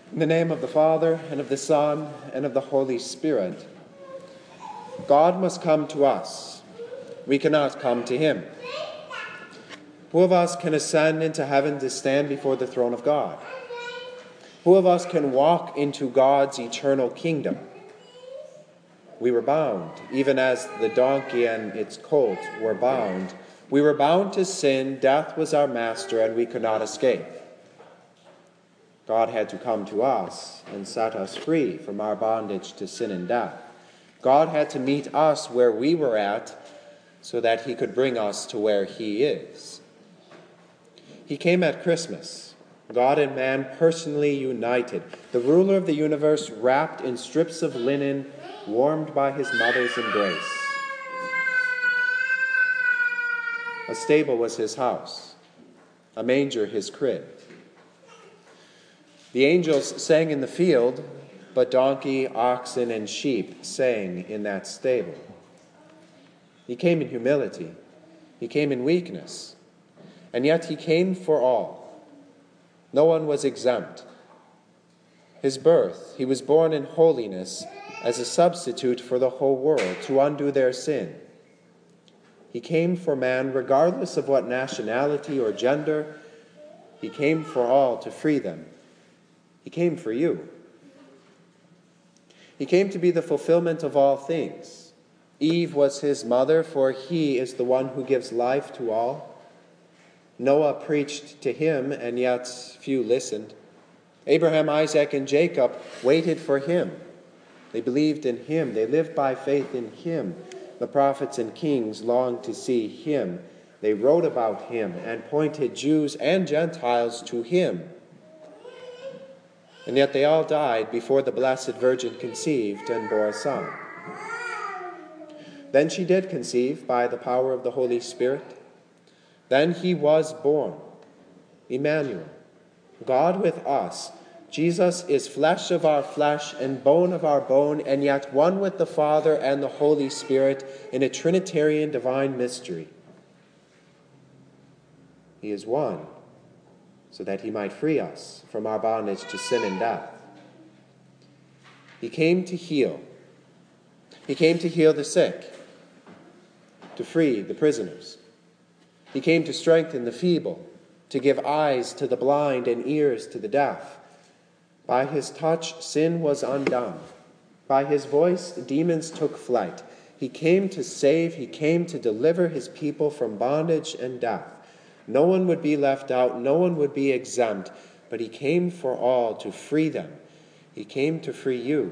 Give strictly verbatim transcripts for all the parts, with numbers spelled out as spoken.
In the name of the Father, and of the Son, and of the Holy Spirit. God must come to us. We cannot come to him. Who of us can ascend into heaven to stand before the throne of God? Who of us can walk into God's eternal kingdom? We were bound, even as the donkey and its colt were bound. We were bound to sin, death was our master, and we could not escape. God had to come to us and set us free from our bondage to sin and death. God had to meet us where we were at so that he could bring us to where he is. He came at Christmas, God and man personally united, the ruler of the universe wrapped in strips of linen, warmed by his mother's embrace. A stable was his house, a manger his crib. The angels sang in the field, but donkey, oxen, and sheep sang in that stable. He came in humility. He came in weakness. And yet he came for all. No one was exempt. His birth, he was born in holiness as a substitute for the whole world to undo their sin. He came for man regardless of what nationality or gender. He came for all to free them. He came for you. He came to be the fulfillment of all things. Eve was his mother, for he is the one who gives life to all. Noah preached to him, and yet few listened. Abraham, Isaac, and Jacob waited for him. They believed in him. They lived by faith in him. The prophets and kings longed to see him. They wrote about him and pointed Jews and Gentiles to him. And yet they all died before the Blessed Virgin conceived and bore a son. Then she did conceive by the power of the Holy Spirit. Then he was born, Emmanuel, God with us. Jesus is flesh of our flesh and bone of our bone, and yet one with the Father and the Holy Spirit in a Trinitarian divine mystery. He is one, so that he might free us from our bondage to sin and death. He came to heal. He came to heal the sick, to free the prisoners. He came to strengthen the feeble, to give eyes to the blind and ears to the deaf. By his touch, sin was undone. By his voice, demons took flight. He came to save. He came to deliver his people from bondage and death. No one would be left out. No one would be exempt. But he came for all to free them. He came to free you.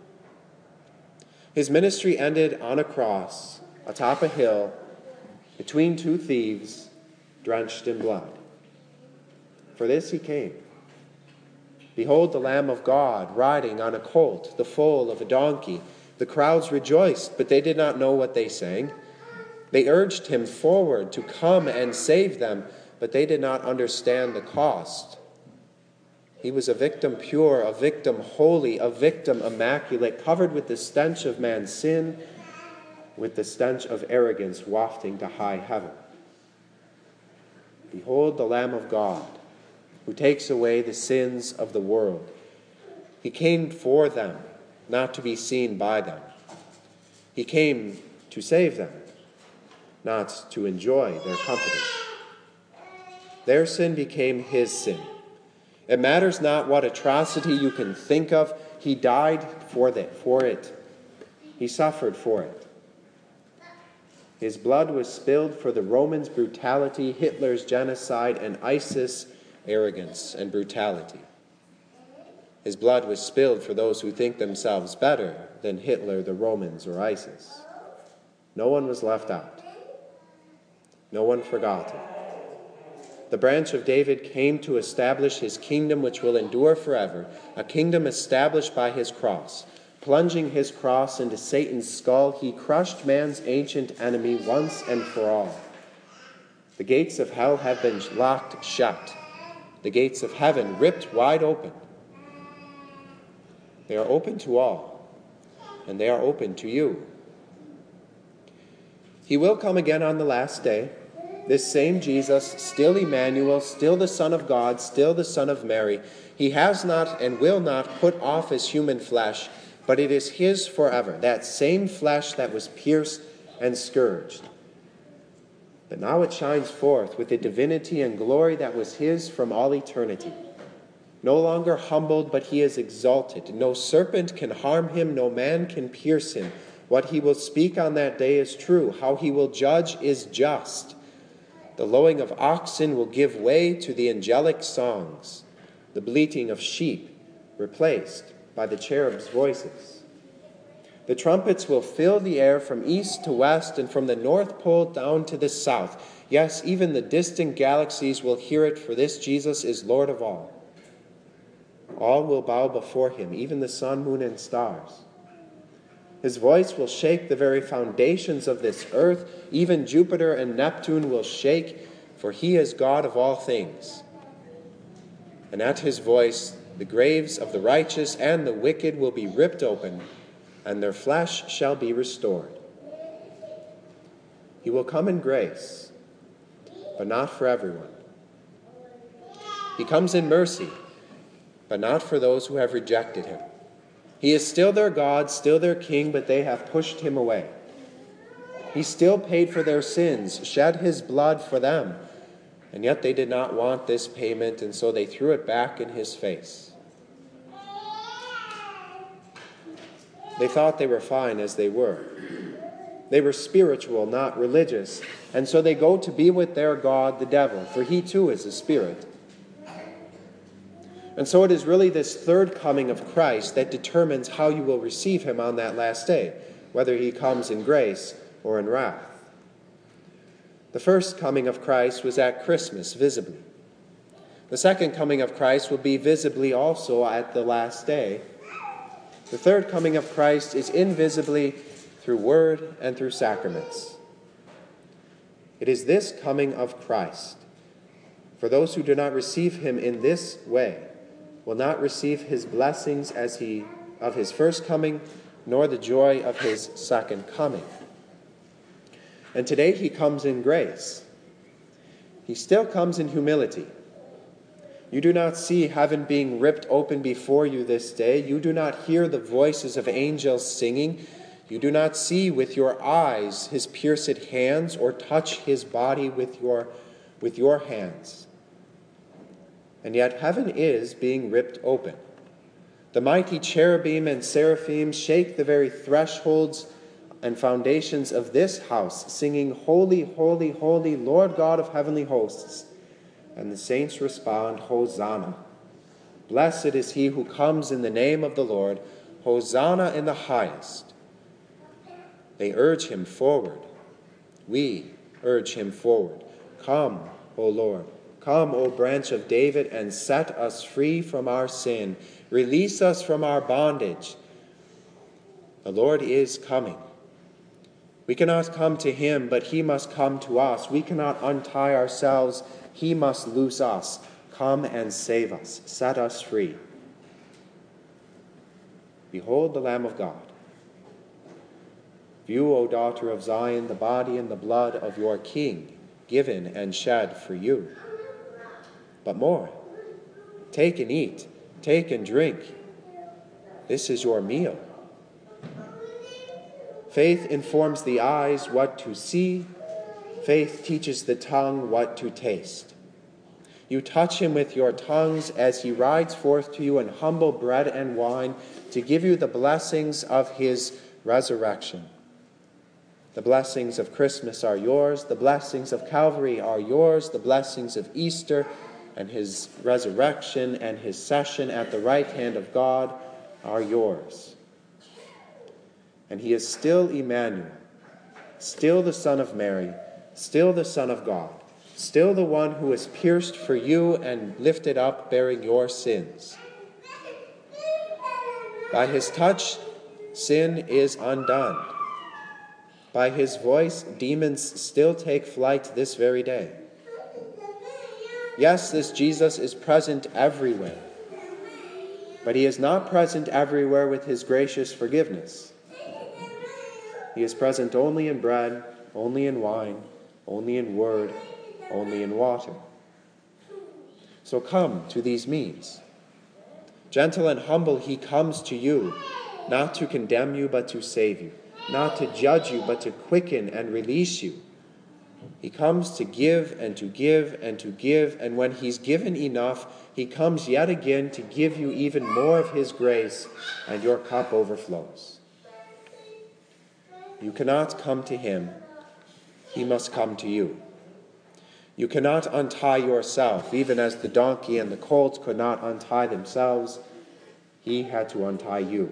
His ministry ended on a cross, atop a hill, between two thieves, drenched in blood. For this he came. Behold the Lamb of God riding on a colt, the foal of a donkey. The crowds rejoiced, but they did not know what they sang. They urged him forward to come and save them, but they did not understand the cost. He was a victim pure, a victim holy, a victim immaculate, covered with the stench of man's sin, with the stench of arrogance wafting to high heaven. Behold the Lamb of God, who takes away the sins of the world. He came for them, not to be seen by them. He came to save them, not to enjoy their company. Their sin became his sin. It matters not what atrocity you can think of. He died for that, for it. He suffered for it. His blood was spilled for the Romans' brutality, Hitler's genocide, and ISIS' arrogance and brutality. His blood was spilled for those who think themselves better than Hitler, the Romans, or ISIS. No one was left out. No one forgotten. The branch of David came to establish his kingdom which will endure forever, a kingdom established by his cross. Plunging his cross into Satan's skull, he crushed man's ancient enemy once and for all. The gates of hell have been locked shut. The gates of heaven ripped wide open. They are open to all, and they are open to you. He will come again on the last day. This same Jesus, still Emmanuel, still the Son of God, still the Son of Mary, he has not and will not put off his human flesh, but it is his forever, that same flesh that was pierced and scourged. But now it shines forth with the divinity and glory that was his from all eternity. No longer humbled, but he is exalted. No serpent can harm him, no man can pierce him. What he will speak on that day is true. How he will judge is just. The lowing of oxen will give way to the angelic songs, the bleating of sheep replaced by the cherubs' voices. The trumpets will fill the air from east to west and from the North Pole down to the south. Yes, even the distant galaxies will hear it, for this Jesus is Lord of all. All will bow before him, even the sun, moon, and stars. His voice will shake the very foundations of this earth. Even Jupiter and Neptune will shake, for he is God of all things. And at his voice, the graves of the righteous and the wicked will be ripped open, and their flesh shall be restored. He will come in grace, but not for everyone. He comes in mercy, but not for those who have rejected him. He is still their God, still their king, but they have pushed him away. He still paid for their sins, shed his blood for them, and yet they did not want this payment, and so they threw it back in his face. They thought they were fine as they were. They were spiritual, not religious, and so they go to be with their God, the devil, for he too is a spirit. And so it is really this third coming of Christ that determines how you will receive him on that last day, whether he comes in grace or in wrath. The first coming of Christ was at Christmas, visibly. The second coming of Christ will be visibly also at the last day. The third coming of Christ is invisibly through word and through sacraments. It is this coming of Christ. For those who do not receive him in this way will not receive his blessings as he of his first coming, nor the joy of his second coming. And today he comes in grace. He still comes in humility. You do not see heaven being ripped open before you this day. You do not hear the voices of angels singing. You do not see with your eyes his pierced hands or touch his body with your, with your hands. And yet heaven is being ripped open. The mighty cherubim and seraphim shake the very thresholds and foundations of this house, singing, "Holy, holy, holy, Lord God of heavenly hosts." And the saints respond, "Hosanna. Blessed is he who comes in the name of the Lord. Hosanna in the highest." They urge him forward. We urge him forward. Come, O Lord. Come, O branch of David, and set us free from our sin. Release us from our bondage. The Lord is coming. We cannot come to him, but he must come to us. We cannot untie ourselves. He must loose us. Come and save us. Set us free. Behold the Lamb of God. View, O daughter of Zion, the body and the blood of your King, given and shed for you. But more, take and eat, take and drink. This is your meal. Faith informs the eyes what to see. Faith teaches the tongue what to taste. You touch him with your tongues as he rides forth to you in humble bread and wine to give you the blessings of his resurrection. The blessings of Christmas are yours. The blessings of Calvary are yours. The blessings of Easter and his resurrection and his session at the right hand of God are yours. And he is still Emmanuel, still the Son of Mary, still the Son of God, still the one who was pierced for you and lifted up bearing your sins. By his touch, sin is undone. By his voice, demons still take flight this very day. Yes, this Jesus is present everywhere, but he is not present everywhere with his gracious forgiveness. He is present only in bread, only in wine, only in word, only in water. So come to these means. Gentle and humble, he comes to you, not to condemn you, but to save you, not to judge you, but to quicken and release you. He comes to give and to give and to give, and when he's given enough, he comes yet again to give you even more of his grace, and your cup overflows. You cannot come to him, he must come to you. You cannot untie yourself, even as the donkey and the colt could not untie themselves. He had to untie you.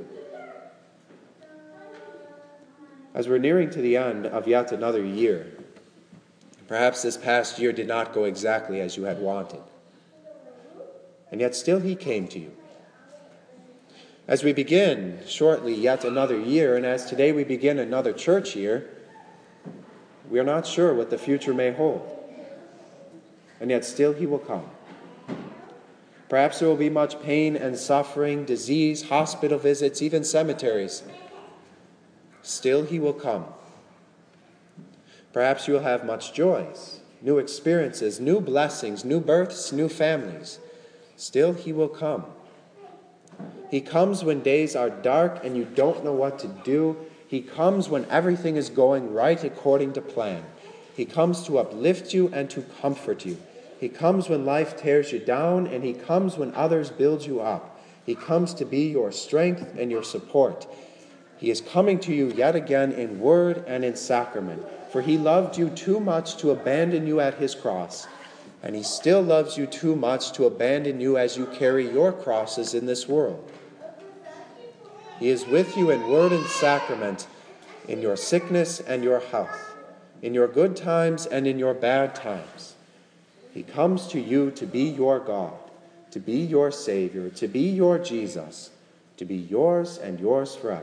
As we're nearing to the end of yet another year, perhaps this past year did not go exactly as you had wanted, and yet still he came to you. As we begin shortly yet another year, and as today we begin another church year, we are not sure what the future may hold. And yet still he will come. Perhaps there will be much pain and suffering, disease, hospital visits, even cemeteries. Still he will come. Perhaps you will have much joys, new experiences, new blessings, new births, new families. Still he will come. He comes when days are dark and you don't know what to do. He comes when everything is going right according to plan. He comes to uplift you and to comfort you. He comes when life tears you down, and he comes when others build you up. He comes to be your strength and your support. He is coming to you yet again in word and in sacrament, for he loved you too much to abandon you at his cross, and he still loves you too much to abandon you as you carry your crosses in this world. He is with you in word and sacrament, in your sickness and your health, in your good times and in your bad times. He comes to you to be your God, to be your Savior, to be your Jesus, to be yours and yours forever.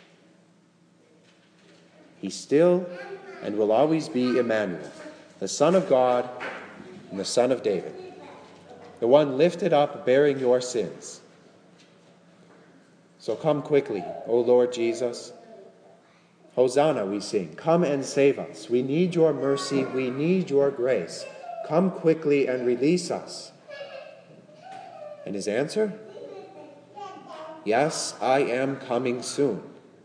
He still and will always be Emmanuel, the Son of God and the Son of David, the one lifted up bearing your sins. So come quickly, O Lord Jesus. Hosanna, we sing. Come and save us. We need your mercy. We need your grace. Come quickly and release us. And his answer? Yes, I am coming soon.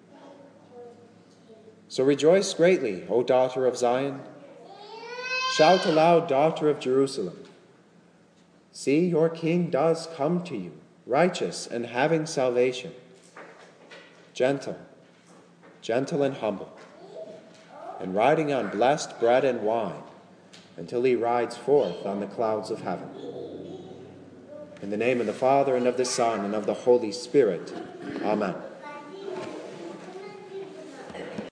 So rejoice greatly, O daughter of Zion. Shout aloud, daughter of Jerusalem. See, your king does come to you, righteous and having salvation. Gentle, gentle and humble, and riding on blessed bread and wine, until he rides forth on the clouds of heaven. In the name of the Father, and of the Son, and of the Holy Spirit. Amen.